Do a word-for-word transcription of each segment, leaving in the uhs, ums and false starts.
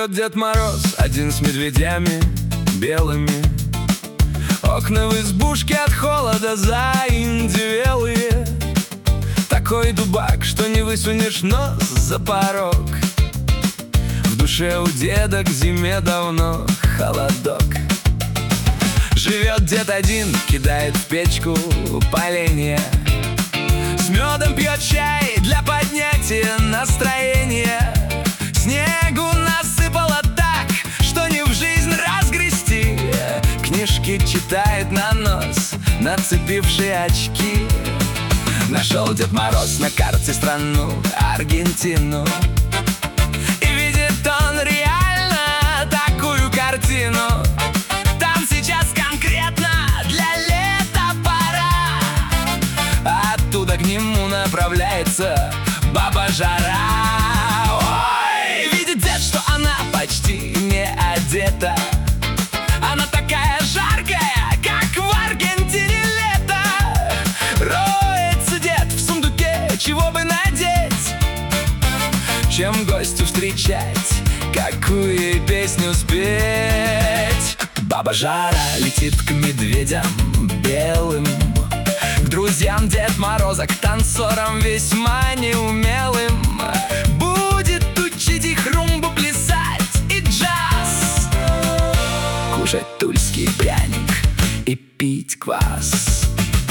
Живет Дед Мороз один с медведями белыми. Окна в избушке от холода заиндевелые. Такой дубак, что не высунешь нос за порог. В душе у деда к зиме давно холодок. Живет дед один, кидает в печку поленья. С медом пьет чай для поднятия настроения. Снегу насыпало так, что не в жизнь разгрести. Книжки читает на нос, нацепившие очки. Нашел Дед Мороз на карте страну Аргентину. И видит он реально такую картину. Там сейчас конкретно для лета пора. Оттуда к нему направляется баба Жара. Ой, видит дед, что она почти не одета. Она такая жаркая, как в Аргентине лето. Роется дед в сундуке, чего бы надеть, чем гостю встречать, какую ей песню спеть. Баба Жара летит к медведям белым, к друзьям Дед Мороза, к танцорам весьма неумелым. Будет учить их румбу плясать и джаз, кушать тульский пряник и пить квас.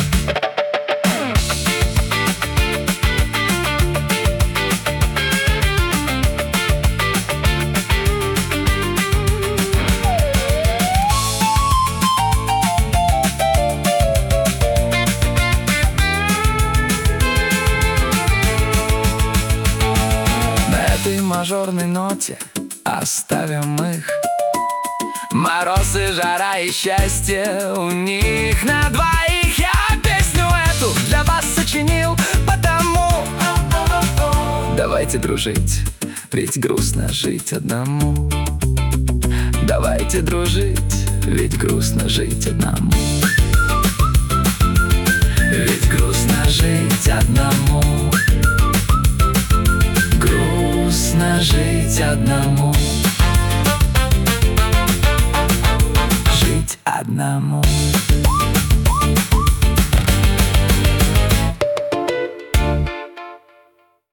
Мажорной ноте оставим их. Мороз и жара и счастье у них на двоих. Я песню эту для вас сочинил, потому давайте дружить, ведь грустно жить одному. Давайте дружить, ведь грустно жить одному. Ведь грустно жить одному. Грустно жить одному. Жить одному.